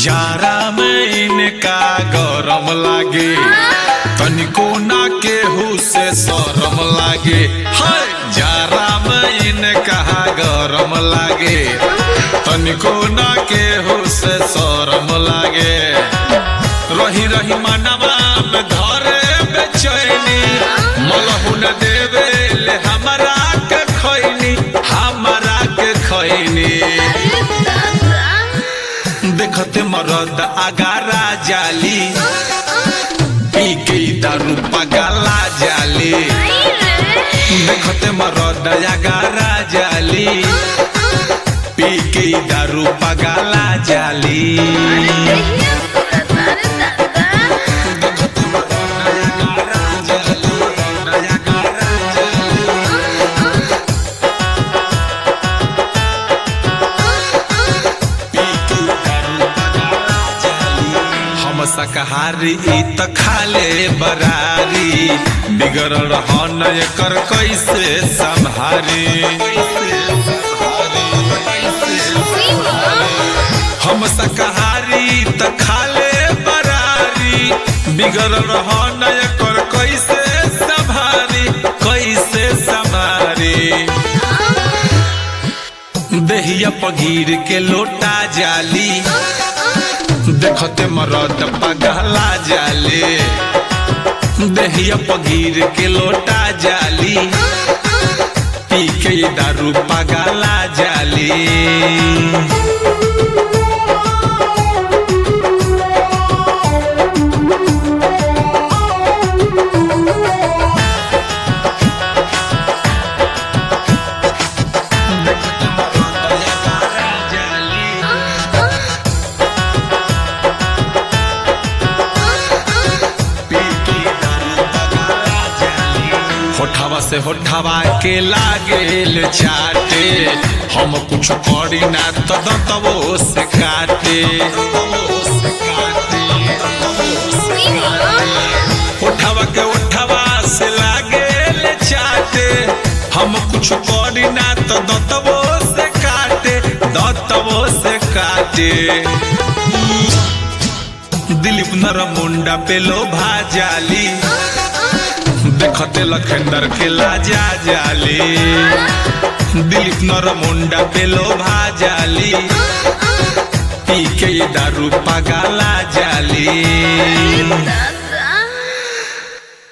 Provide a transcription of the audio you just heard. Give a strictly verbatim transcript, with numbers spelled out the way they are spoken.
जारा में इनका गरम लागे, तनिको ना केहू से शरम लागे। हाय जारा में इनका गरम लागे, तनिको ना केहू से शरम लागे। रही रही मनवा में धरे बेचैनी, मलहु न देवे ले हमरा के खैनी, हमरा के खैनी। देखते मरद आगारा जाली, पी के दारू पगला जाली। देखते मरद आगारा जाली, पी के दारू पगला जाली। शाकाहारी त खाले बरारी, बिगड़ रहन एकर कैसे संभारी। हम शाकाहारी त खाले बरारी, बिगड़ रहन एकर कैसे संभारी, कैसे संभारी। देहिया पगीर के लोटा जाली, देखते मरद पगला जाले। देहिया पगीर के लोटा जाली, पी के दारू पगला जाली। होठवा से होठवा के लागेल चाटे, हम कुछ करी ना तो दतवो से काटे। होठवा के होठवा से लागेल चाटे, हम कुछ करी ना तो दतवो से काटे, दतवो से काटे। दिलीप नर मुंडा पे लोभा जाली, देखते लखेंदर के लाजा जाली। दिलीप नर मुंडा पे लोभा जाली, पी के दारू पगला जाली।